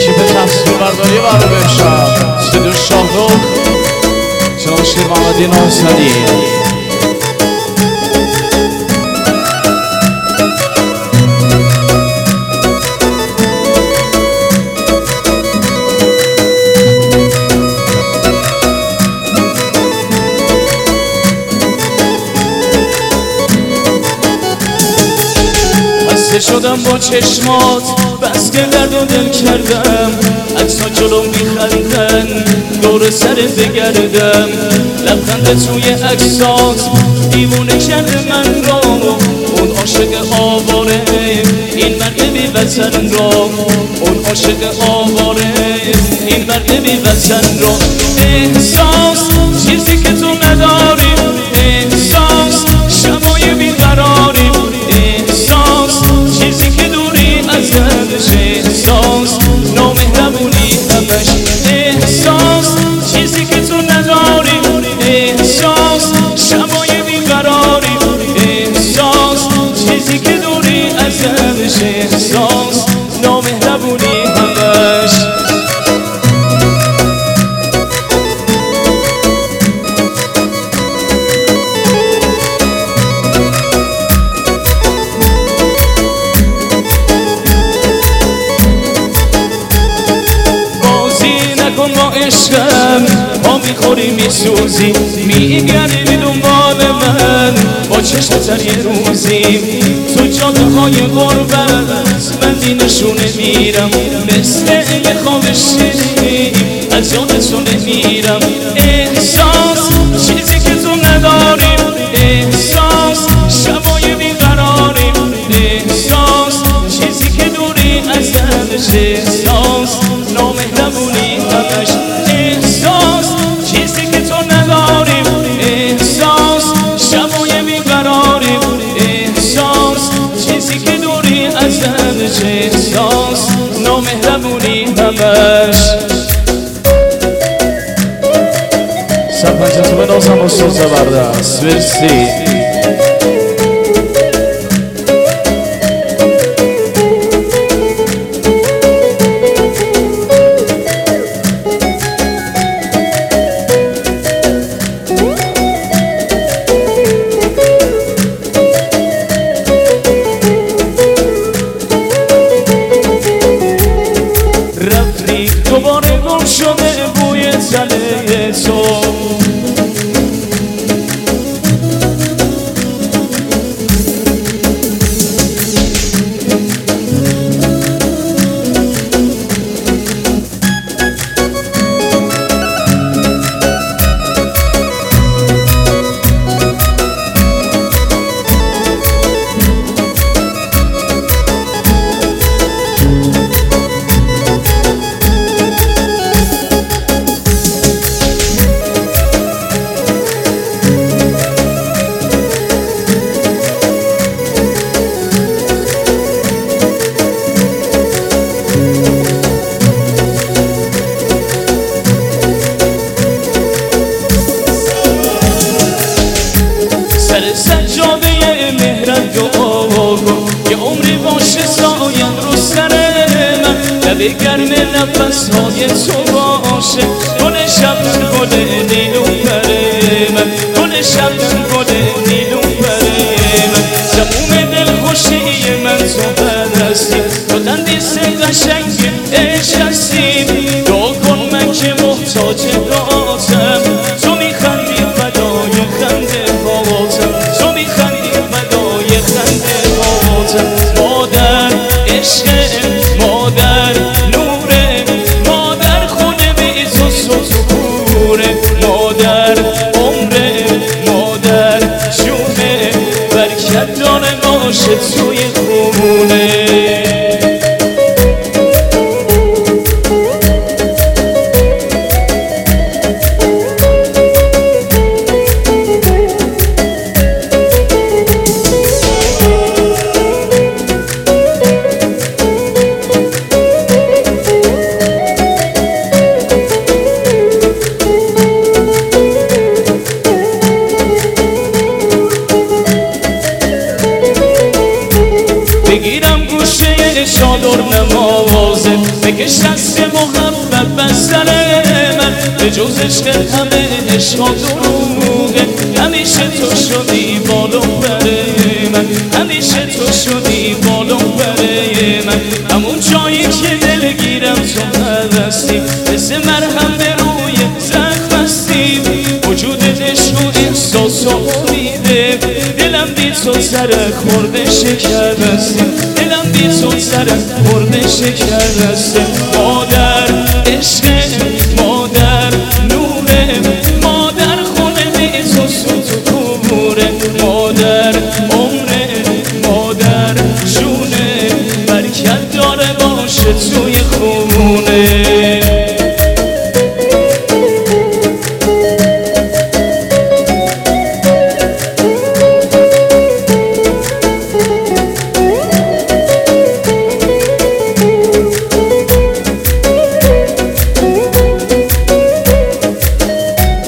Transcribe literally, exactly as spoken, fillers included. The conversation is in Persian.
اکیپ تصویر برداری برنامه امشب استودیو شاهرخ جناب شیر محمدی ناصری. شدم با چشمات بس که درد و دل کردم، عکس‌ها جلو میخندن دور سرت بگردم، لبخند توی عکسات دیوونه کرده من را، اون عاشق آواره این مرد بی وطن را، اون عاشق آواره این مرد بی وطن را. احساس چیزی که تو نداری، احساس شبای بیقراری، احساس چیزی که دوری ازش، احساس نامهربونی همش، احساس چیزی که تو نداری، احساس شبای بیقراری، احساس چیزی که دوری ازش، احساس نامهربونی همش. عشقم ما میخوری میسوزی، میگردی بی دنبال من با چشم تر یه روزی، تو جاده های غربت من دی نشونه میرم، مثل یه خواب شیرین از یاد تو نمیرم. احساس چیزی که تو نداری، احساس شبای بیقراری، احساس چیزی که دوری ازش، احساس نامهربونی همش، احساس چیزی که تو نداری، احساس شبای بیقراری، احساس چیزی که دوری ازش، احساس نامهربونی همش. سرپنجتو بنازم و سوز بردست مرسی. دوباره گم شده بوی تله تو، سجاده مهرت دعا کن یه عمری باشه سایم رو سر من، لب گرم نفس های تو باشه، گل شبنم گل نیلوفر من، گل شبنم گل نیلوفر من، زبون دلخوشی من تو هستی، تو تندیس قشنگ عشق هستی، دعا کن من که محتاج راتم، تو میخندی فدای خنده هاتم، تو میخندی فدای خنده هاتم. مادر عشق مادر نوره، مادر خود بی تو سطوره، مادر عمره مادر جونه، برکت داره باشه توی خونه. نمازه بکش دست محبت بر سر من به جز عشق همه عشق و دروغه همیشه تو شدی بالو بر من همیشه تو شدی بالو بر من همون جایی که دلگیرم تو هستی مثل مرهم به روی زخم هستی وجود عشق و احساس و امیده دلم بی تو سر خورده شکسته دلم بی تو سر خورده شکسته مادر عشق مادر نوره مادر خونه بی تو سوت و کوره مادر عمره مادر جونه برکت داره باشه توی خونه